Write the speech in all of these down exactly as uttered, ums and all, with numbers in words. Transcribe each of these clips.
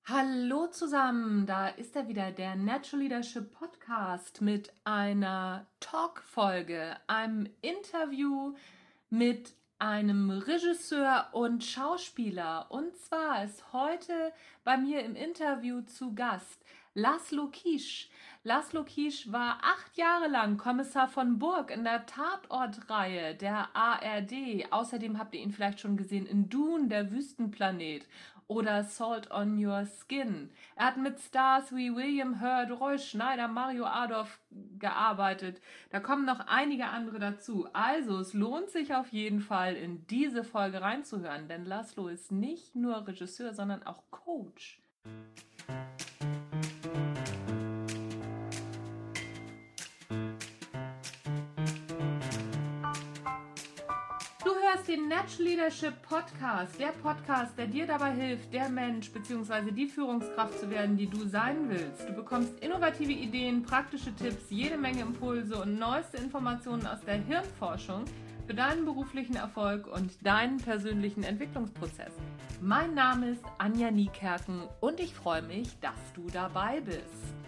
Hallo zusammen, da ist er wieder, der Natural Leadership Podcast mit einer Talk-Folge, einem Interview mit einem Regisseur und Schauspieler. Und zwar ist heute bei mir im Interview zu Gast Laszlo Kisz. Laszlo Kisz war acht Jahre lang Kommissar von Burg in der Tatort-Reihe der A R D. Außerdem habt ihr ihn vielleicht schon gesehen in Dune, der Wüstenplanet oder Salt on Your Skin. Er hat mit Stars wie William Hurt, Roy Schneider, Mario Adorf gearbeitet. Da kommen noch einige andere dazu. Also es lohnt sich auf jeden Fall, in diese Folge reinzuhören, denn Laszlo ist nicht nur Regisseur, sondern auch Coach. Den Natural Leadership Podcast, der Podcast, der dir dabei hilft, der Mensch bzw. die Führungskraft zu werden, die du sein willst. Du bekommst innovative Ideen, praktische Tipps, jede Menge Impulse und neueste Informationen aus der Hirnforschung für deinen beruflichen Erfolg und deinen persönlichen Entwicklungsprozess. Mein Name ist Anja Niekerken und ich freue mich, dass du dabei bist.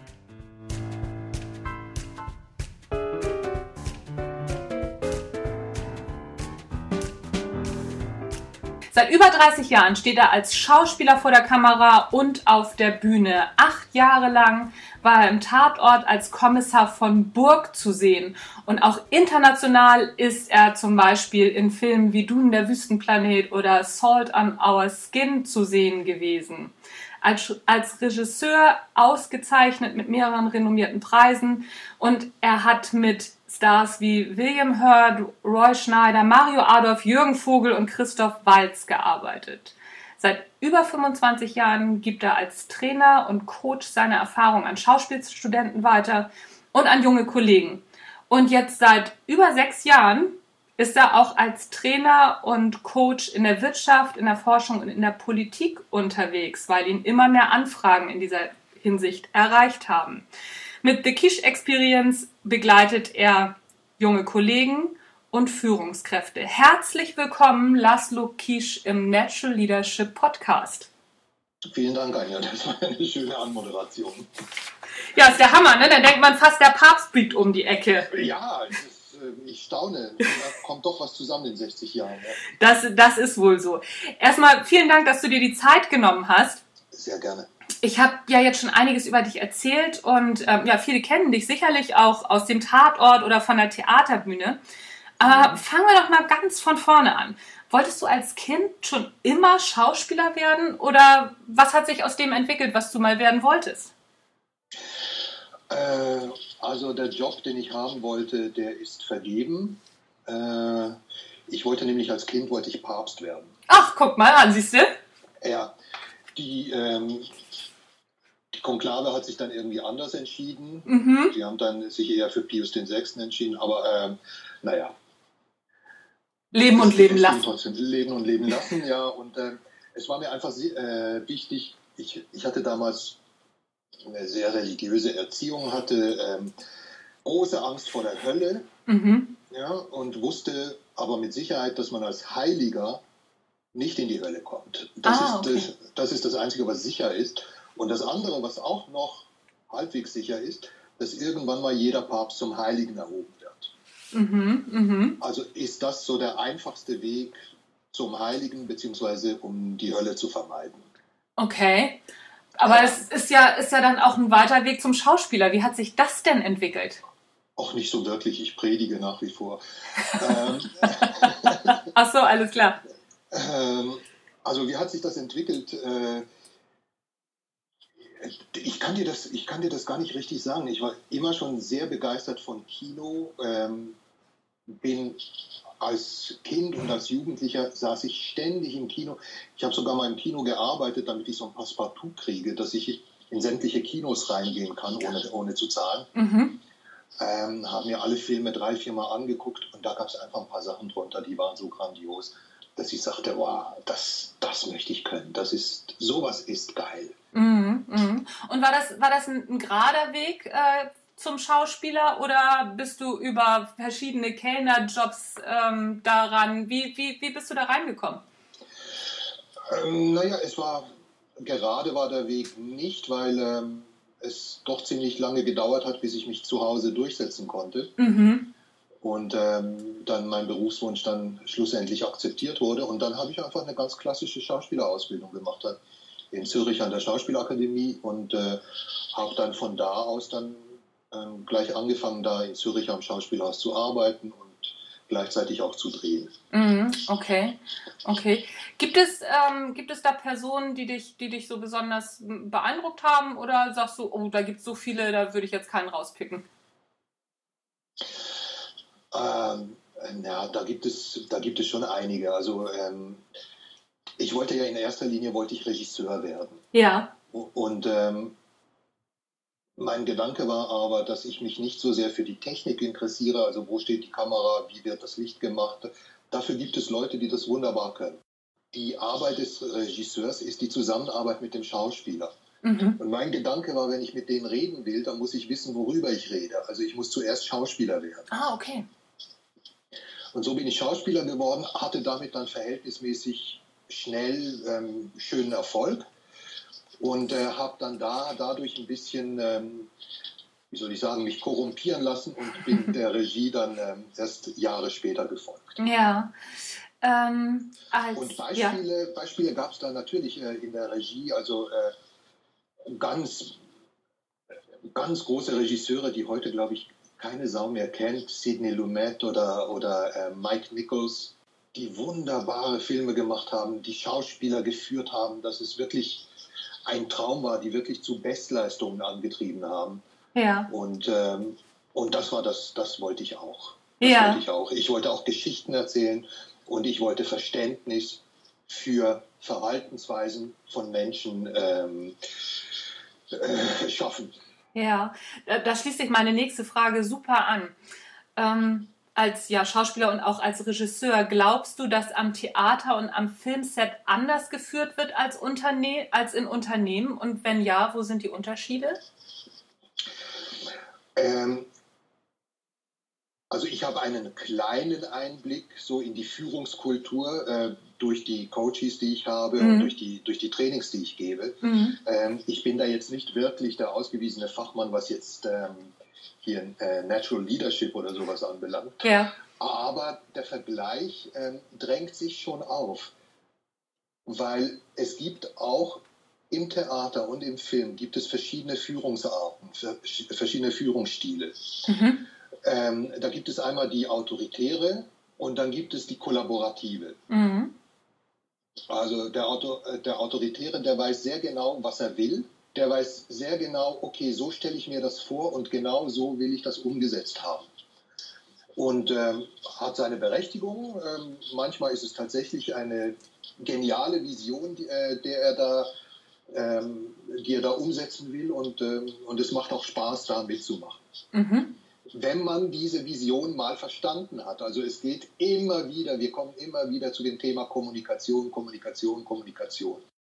Seit über dreißig Jahren steht er als Schauspieler vor der Kamera und auf der Bühne. Acht Jahre lang war er im Tatort als Kommissar von Burg zu sehen. Und auch international ist er zum Beispiel in Filmen wie Dune, der Wüstenplanet oder Salt on Our Skin zu sehen gewesen. Als, als Regisseur ausgezeichnet mit mehreren renommierten Preisen. Und er hat mit Stars wie William Hurt, Roy Schneider, Mario Adorf, Jürgen Vogel und Christoph Waltz gearbeitet. Seit über fünfundzwanzig Jahren gibt er als Trainer und Coach seine Erfahrung an Schauspielstudenten weiter und an junge Kollegen. Und jetzt seit über sechs Jahren ist er auch als Trainer und Coach in der Wirtschaft, in der Forschung und in der Politik unterwegs, weil ihn immer mehr Anfragen in dieser Hinsicht erreicht haben. Mit The Kisz Experience begleitet er junge Kollegen und Führungskräfte. Herzlich willkommen, Laszlo Kisz im Natural Leadership Podcast. Vielen Dank, Anja. Das war eine schöne Anmoderation. Ja, ist der Hammer, ne? Da denkt man fast, der Papst biegt um die Ecke. Ja, es ist, äh, ich staune. Da kommt doch was zusammen in sechzig Jahren. Ja. Das, das ist wohl so. Erstmal vielen Dank, dass du dir die Zeit genommen hast. Sehr gerne. Ich habe ja jetzt schon einiges über dich erzählt und ähm, ja, viele kennen dich sicherlich auch aus dem Tatort oder von der Theaterbühne. Aber fangen wir doch mal ganz von vorne an. Wolltest du als Kind schon immer Schauspieler werden oder was hat sich aus dem entwickelt, was du mal werden wolltest? Äh, also der Job, den ich haben wollte, der ist vergeben. Äh, ich wollte nämlich als Kind wollte ich Papst werden. Ach, guck mal an, siehst du? Ja, die... Ähm, Die Konklave hat sich dann irgendwie anders entschieden. Mhm. Die haben dann sich eher für Pius der Sechste entschieden, aber ähm, naja. Leben und leben lassen. Trotzdem leben und leben lassen, ja. Und äh, es war mir einfach äh, wichtig, ich, ich hatte damals eine sehr religiöse Erziehung, hatte ähm, große Angst vor der Hölle, mhm. ja, und wusste aber mit Sicherheit, dass man als Heiliger nicht in die Hölle kommt. Das, ah, ist, okay. das, das ist das Einzige, was sicher ist. Und das andere, was auch noch halbwegs sicher ist, dass irgendwann mal jeder Papst zum Heiligen erhoben wird. Mhm, mh. Also ist das so der einfachste Weg zum Heiligen, beziehungsweise um die Hölle zu vermeiden. Okay, aber ja. es ist ja, ist ja dann auch ein weiter Weg zum Schauspieler. Wie hat sich das denn entwickelt? Auch nicht so wirklich, ich predige nach wie vor. ähm, Ach so, alles klar. Ähm, also wie hat sich das entwickelt? Äh, Ich kann, dir das, ich kann dir das gar nicht richtig sagen. Ich war immer schon sehr begeistert von Kino. Ähm, bin als Kind und als Jugendlicher saß ich ständig im Kino. Ich habe sogar mal im Kino gearbeitet, damit ich so ein Passepartout kriege, dass ich in sämtliche Kinos reingehen kann, ohne, ohne zu zahlen. Mhm. Ähm, haben mir alle Filme drei, vier Mal angeguckt und da gab es einfach ein paar Sachen drunter, die waren so grandios, dass ich sagte, wow, das, das möchte ich können. Das ist, sowas ist geil. Mhm, mhm. Und war das, war das ein, ein gerader Weg äh, zum Schauspieler oder bist du über verschiedene Kellnerjobs ähm, daran? Wie, wie, wie bist du da reingekommen? Ähm, naja, es war gerade war der Weg nicht, weil ähm, es doch ziemlich lange gedauert hat, bis ich mich zu Hause durchsetzen konnte. Mhm. Und ähm, dann mein Berufswunsch dann schlussendlich akzeptiert wurde. Und dann habe ich einfach eine ganz klassische Schauspielerausbildung gemacht in Zürich an der Schauspielakademie und äh, habe dann von da aus dann ähm, gleich angefangen, da in Zürich am Schauspielhaus zu arbeiten und gleichzeitig auch zu drehen. Mhm. Okay, okay. Gibt es, ähm, gibt es da Personen, die dich, die dich so besonders beeindruckt haben oder sagst du, oh, da gibt es so viele, da würde ich jetzt keinen rauspicken? Ähm, ja, da gibt es, da gibt es schon einige. Also ähm, ich wollte ja in erster Linie wollte ich Regisseur werden. Ja. Und ähm, mein Gedanke war aber, dass ich mich nicht so sehr für die Technik interessiere, also wo steht die Kamera, wie wird das Licht gemacht. Dafür gibt es Leute, die das wunderbar können. Die Arbeit des Regisseurs ist die Zusammenarbeit mit dem Schauspieler. Mhm. Und mein Gedanke war, wenn ich mit denen reden will, dann muss ich wissen, worüber ich rede. Also ich muss zuerst Schauspieler werden. Ah, okay. Und so bin ich Schauspieler geworden, hatte damit dann verhältnismäßig schnell ähm, schönen Erfolg und äh, habe dann da dadurch ein bisschen, ähm, wie soll ich sagen, mich korrumpieren lassen und bin der Regie dann ähm, erst Jahre später gefolgt. Ja. Ähm, als, und Beispiele, ja. Beispiele gab es da natürlich äh, in der Regie, also äh, ganz, ganz große Regisseure, die heute, glaube ich, keine Sau mehr kennt, Sidney Lumet oder, oder äh, Mike Nichols, die wunderbare Filme gemacht haben, die Schauspieler geführt haben, dass es wirklich ein Traum war, die wirklich zu Bestleistungen angetrieben haben. Ja. Und, ähm, und das war das, das wollte ich auch. Das Ja. wollte ich auch. Ich wollte auch Geschichten erzählen und ich wollte Verständnis für Verhaltensweisen von Menschen ähm, äh, schaffen. Ja, da, da schließt sich meine nächste Frage super an. Ähm, als ja, Schauspieler und auch als Regisseur, glaubst du, dass am Theater und am Filmset anders geführt wird als, Unterne- als in Unternehmen? Und wenn ja, wo sind die Unterschiede? Ähm, also ich habe einen kleinen Einblick so in die Führungskultur äh, durch die Coaches, die ich habe Mhm. und durch die, durch die Trainings, die ich gebe. Mhm. Ähm, ich bin da jetzt nicht wirklich der ausgewiesene Fachmann, was jetzt ähm, hier äh, Natural Leadership oder sowas anbelangt. Ja. Aber der Vergleich ähm, drängt sich schon auf, weil es gibt auch im Theater und im Film gibt es verschiedene Führungsarten, verschiedene Führungsstile. Mhm. Ähm, da gibt es einmal die autoritäre und dann gibt es die kollaborative. Mhm. Also der, Auto, der Autoritäre, der weiß sehr genau, was er will. Der weiß sehr genau, okay, so stelle ich mir das vor und genau so will ich das umgesetzt haben. Und ähm, hat seine Berechtigung. Ähm, manchmal ist es tatsächlich eine geniale Vision, die, äh, der er da, ähm, die er da umsetzen will und, ähm, und es macht auch Spaß, da mitzumachen. Mhm. Wenn man diese Vision mal verstanden hat. Also es geht immer wieder, wir kommen immer wieder zu dem Thema Kommunikation, Kommunikation, Kommunikation.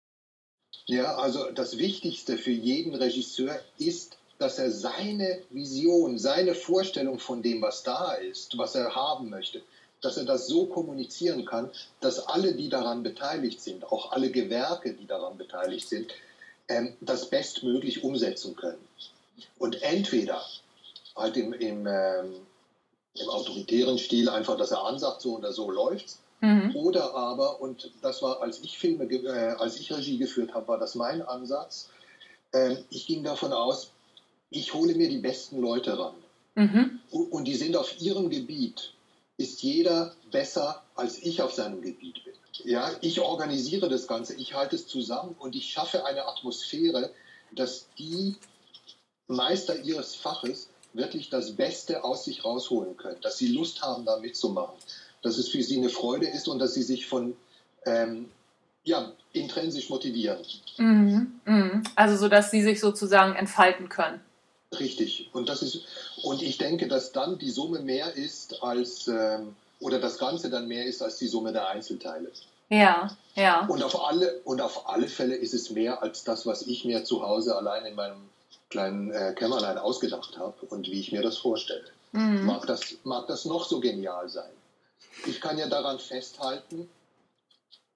Ja, also das Wichtigste für jeden Regisseur ist, dass er seine Vision, seine Vorstellung von dem, was da ist, was er haben möchte, dass er das so kommunizieren kann, dass alle, die daran beteiligt sind, auch alle Gewerke, die daran beteiligt sind, ähm, das bestmöglich umsetzen können. Und entweder halt im, im, ähm, im autoritären Stil einfach, dass er ansagt, so oder so läuft's. Mhm. Oder aber, und das war, als ich Filme, äh, als ich Regie geführt habe, war das mein Ansatz. Ähm, ich ging davon aus, ich hole mir die besten Leute ran. Mhm. Und die sind auf ihrem Gebiet, ist jeder besser, als ich auf seinem Gebiet bin. Ja, ich organisiere das Ganze, ich halte es zusammen und ich schaffe eine Atmosphäre, dass die Meister ihres Faches wirklich das Beste aus sich rausholen können, dass sie Lust haben, da mitzumachen, dass es für sie eine Freude ist und dass sie sich von ähm, ja, intrinsisch motivieren. Mhm. Mhm. Also so, dass sie sich sozusagen entfalten können. Richtig. Und das ist, und ich denke, dass dann die Summe mehr ist als, ähm, oder das Ganze dann mehr ist als die Summe der Einzelteile. Ja, ja. Und auf alle, und auf alle Fälle ist es mehr als das, was ich mir zu Hause allein in meinem kleinen äh, Kämmerlein ausgedacht habe und wie ich mir das vorstelle. Mhm. Mag das, mag das noch so genial sein. Ich kann ja daran festhalten,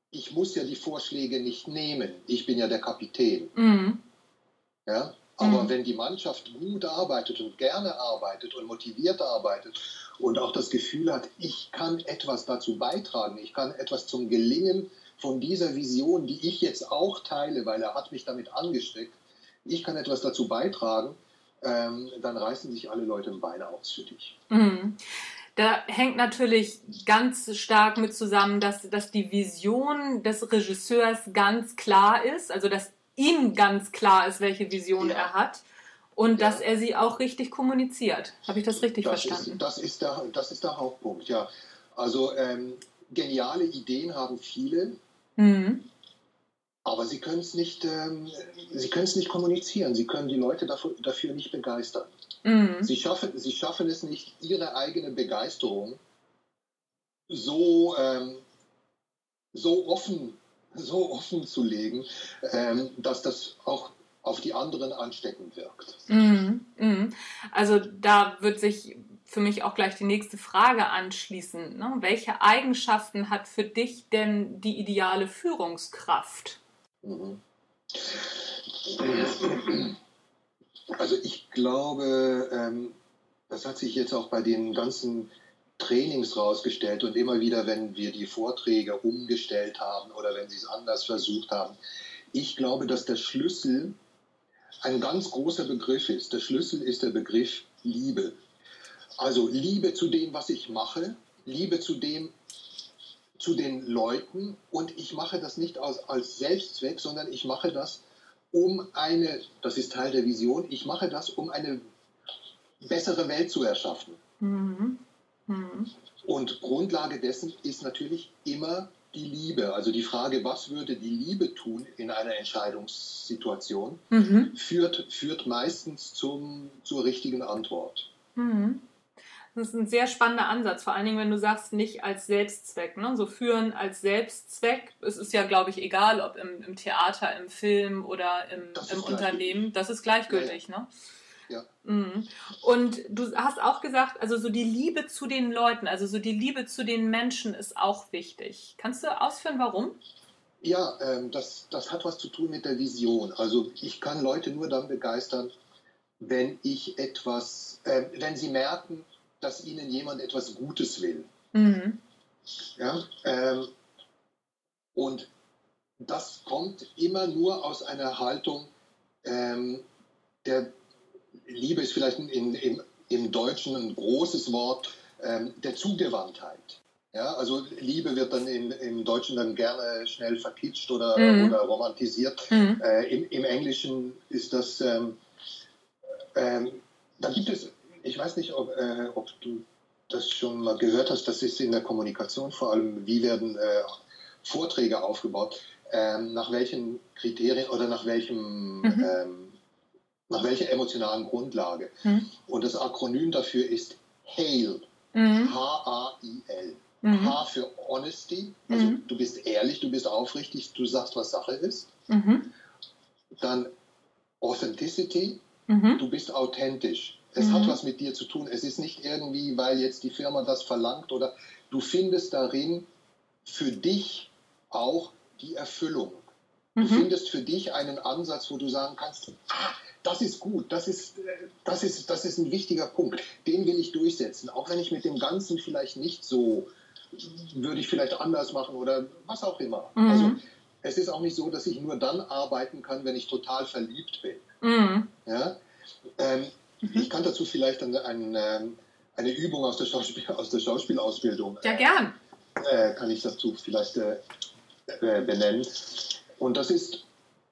ich muss ja die Vorschläge nicht nehmen. Ich bin ja der Kapitän. Mhm. Ja? Aber Mhm. wenn die Mannschaft gut arbeitet und gerne arbeitet und motiviert arbeitet und auch das Gefühl hat, ich kann etwas dazu beitragen, ich kann etwas zum Gelingen von dieser Vision, die ich jetzt auch teile, weil er hat mich damit angesteckt, ich kann etwas dazu beitragen, ähm, dann reißen sich alle Leute im Bein aus für dich. Mhm. Da hängt natürlich ganz stark mit zusammen, dass, dass die Vision des Regisseurs ganz klar ist, also dass ihm ganz klar ist, welche Vision Ja. er hat und Ja. dass er sie auch richtig kommuniziert. Habe ich das richtig Das verstanden? ist, das, ist der, das ist der Hauptpunkt, ja. Also ähm, geniale Ideen haben viele, Mhm. aber sie können es nicht, ähm, sie können es nicht kommunizieren. Sie können die Leute dafür, dafür nicht begeistern. Mhm. Sie schaffen, sie schaffen es nicht, ihre eigene Begeisterung so, ähm, so offen, so offen zu legen, ähm, dass das auch auf die anderen ansteckend wirkt. Mhm. Mhm. Also da wird sich für mich auch gleich die nächste Frage anschließen. Ne? Welche Eigenschaften hat für dich denn die ideale Führungskraft? Mhm. Also ich glaube, ähm, das hat sich jetzt auch bei den ganzen Trainings rausgestellt und immer wieder, wenn wir die Vorträge umgestellt haben oder wenn sie es anders versucht haben. Ich glaube, dass der Schlüssel ein ganz großer Begriff ist. Der Schlüssel ist der Begriff Liebe. Also Liebe zu dem, was ich mache, Liebe zu dem, zu den Leuten, und ich mache das nicht als, als Selbstzweck, sondern ich mache das um eine, das ist Teil der Vision, ich mache das, um eine bessere Welt zu erschaffen. Mhm. Mhm. Und Grundlage dessen ist natürlich immer die Liebe. Also die Frage, was würde die Liebe tun in einer Entscheidungssituation, Mhm. führt, führt meistens zum, zur richtigen Antwort. Mhm. Das ist ein sehr spannender Ansatz, vor allen Dingen, wenn du sagst, nicht als Selbstzweck. Ne? So führen als Selbstzweck, es ist ja, glaube ich, egal, ob im, im Theater, im Film oder im, Das im ist Unternehmen, das ist gleichgültig. Ja, ja. Ne? Ja. Mhm. Und du hast auch gesagt, also so die Liebe zu den Leuten, also so die Liebe zu den Menschen ist auch wichtig. Kannst du ausführen, warum? Ja, ähm, das, das hat was zu tun mit der Vision. Also ich kann Leute nur dann begeistern, wenn ich etwas, äh, wenn sie merken, dass ihnen jemand etwas Gutes will. Mhm. Ja? Ähm, und das kommt immer nur aus einer Haltung, ähm, der Liebe ist vielleicht in, im, im Deutschen ein großes Wort, ähm, der Zugewandtheit. Ja, also Liebe wird dann in, im Deutschen dann gerne schnell verkitscht oder, Mhm. oder romantisiert. Mhm. Äh, im, Im Englischen ist das, ähm, ähm, da gibt es, ich weiß nicht, ob, äh, ob du das schon mal gehört hast, das ist in der Kommunikation vor allem, wie werden äh, Vorträge aufgebaut, ähm, nach welchen Kriterien oder nach welchem, Mhm. ähm, nach welcher emotionalen Grundlage. Mhm. Und das Akronym dafür ist HAIL. Mhm. H A I L. Mhm. H für Honesty, also Mhm. du bist ehrlich, du bist aufrichtig, du sagst, was Sache ist. Mhm. Dann Authenticity, Mhm. du bist authentisch. Es Mhm. hat was mit dir zu tun. Es ist nicht irgendwie, weil jetzt die Firma das verlangt, oder du findest darin für dich auch die Erfüllung. Du Mhm. findest für dich einen Ansatz, wo du sagen kannst, ah, das ist gut, das ist, das, ist, das ist ein wichtiger Punkt, den will ich durchsetzen. Auch wenn ich mit dem Ganzen vielleicht nicht so, würde ich vielleicht anders machen oder was auch immer. Mhm. Also es ist auch nicht so, dass ich nur dann arbeiten kann, wenn ich total verliebt bin. Mhm. Ja? Ähm, Mhm. Ich kann dazu vielleicht eine, eine, eine Übung aus der, Schauspiel, aus der Schauspielausbildung, Ja, gern. äh, kann ich dazu vielleicht äh, äh, benennen. Und das ist,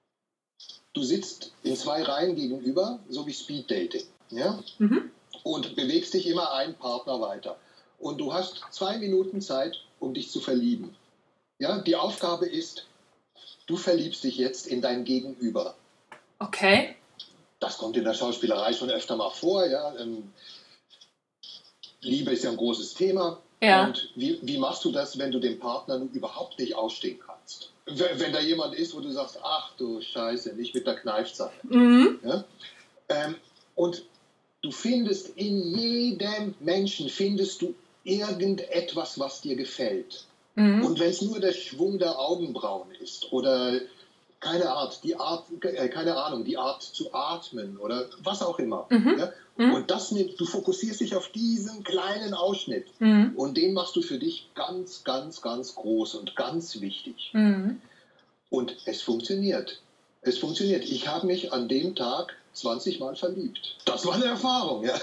du sitzt in zwei Reihen gegenüber, so wie Speed Dating, ja? Mhm. Und bewegst dich immer einen Partner weiter. Und du hast zwei Minuten Zeit, um dich zu verlieben. Ja? Die Aufgabe ist, du verliebst dich jetzt in dein Gegenüber. Okay. Das kommt in der Schauspielerei schon öfter mal vor. Ja? Ähm, Liebe ist ja ein großes Thema. Ja. Und wie, wie machst du das, wenn du den Partner nun überhaupt nicht ausstehen kannst? Wenn, wenn da jemand ist, wo du sagst, ach du Scheiße, nicht mit der Kneifzange. Mhm. Ja? Ähm, und du findest in jedem Menschen, findest du irgendetwas, was dir gefällt. Mhm. Und wenn es nur der Schwung der Augenbrauen ist oder keine Art, die Art, äh, keine Ahnung, die Art zu atmen oder was auch immer. Mhm. Ja? Mhm. Und das nimmt, du fokussierst dich auf diesen kleinen Ausschnitt mhm. und den machst du für dich ganz, ganz, ganz groß und ganz wichtig. Mhm. Und es funktioniert. Es funktioniert. Ich habe mich an dem Tag zwanzig Mal verliebt. Das war eine Erfahrung, ja.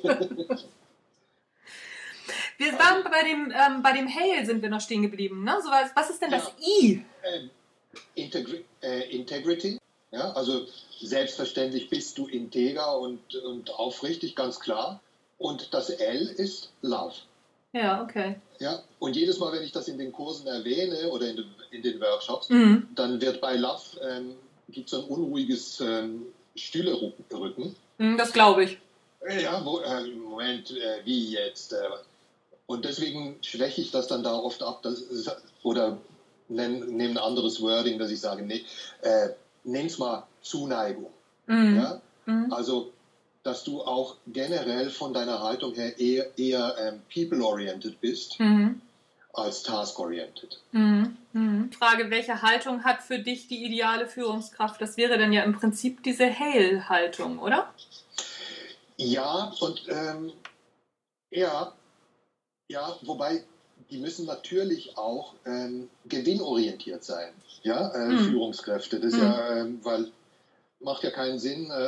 Wir waren bei dem, ähm, bei dem Hail sind wir noch stehen geblieben, ne? So, was, was ist denn das ja. I? Ähm, Integri- äh, Integrity, ja, also selbstverständlich bist du integer und, und aufrichtig, ganz klar. Und das L ist Love. Ja, okay. Ja, und jedes Mal, wenn ich das in den Kursen erwähne oder in, de, in den Workshops, mhm. dann wird bei Love, ähm, gibt es so ein unruhiges ähm, Stühlerücken. Mhm, das glaube ich. Ja, wo, äh, Moment, äh, wie jetzt? Äh, und deswegen schwäche ich das dann da oft ab, dass, oder nehme ein anderes Wording, dass ich sage, nee, äh, nenn's mal Zuneigung. Mhm. Ja? Mhm. Also, dass du auch generell von deiner Haltung her eher, eher ähm, people-oriented bist, mhm. als task-oriented. Mhm. Mhm. Frage, welche Haltung hat für dich die ideale Führungskraft? Das wäre dann ja im Prinzip diese Hail-Haltung, oder? Ja, und ähm, ja, ja, wobei die müssen natürlich auch ähm, gewinnorientiert sein, ja, äh, mhm. Führungskräfte. Das ist mhm. ja, ähm, weil macht ja keinen Sinn, äh,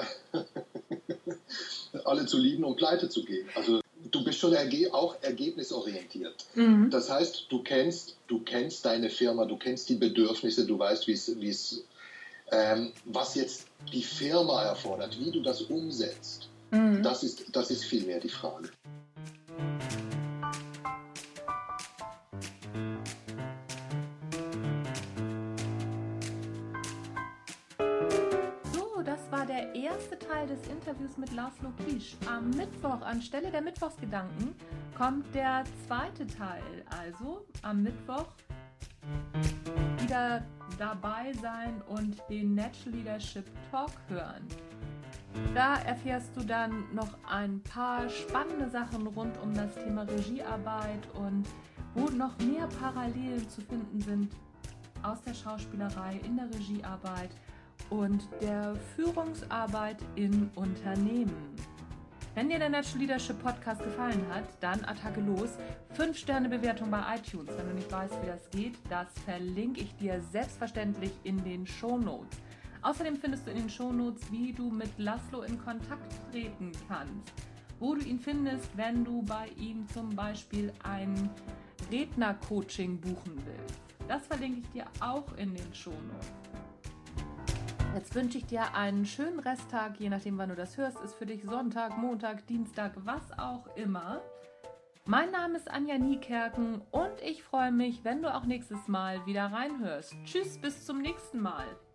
alle zu lieben und pleite zu gehen. Also du bist schon erge- auch ergebnisorientiert. Mhm. Das heißt, du kennst, du kennst deine Firma, du kennst die Bedürfnisse, du weißt, wie es, ähm, was jetzt die Firma erfordert, wie du das umsetzt. Mhm. Das ist, das ist vielmehr die Frage. Das war der erste Teil des Interviews mit Laszlo Kisz. Am Mittwoch, anstelle der Mittwochsgedanken, kommt der zweite Teil. Also am Mittwoch wieder dabei sein und den Natural Leadership Talk hören. Da erfährst du dann noch ein paar spannende Sachen rund um das Thema Regiearbeit und wo noch mehr Parallelen zu finden sind aus der Schauspielerei, in der Regiearbeit und der Führungsarbeit in Unternehmen. Wenn dir der Natural Leadership Podcast gefallen hat, dann Attacke los. fünf Sterne Bewertung bei iTunes. Wenn du nicht weißt, wie das geht, das verlinke ich dir selbstverständlich in den Shownotes. Außerdem findest du in den Shownotes, wie du mit Laszlo in Kontakt treten kannst. Wo du ihn findest, wenn du bei ihm zum Beispiel ein Rednercoaching buchen willst. Das verlinke ich dir auch in den Shownotes. Jetzt wünsche ich dir einen schönen Resttag, je nachdem, wann du das hörst. Ist für dich Sonntag, Montag, Dienstag, was auch immer. Mein Name ist Anja Niekerken und ich freue mich, wenn du auch nächstes Mal wieder reinhörst. Tschüss, bis zum nächsten Mal.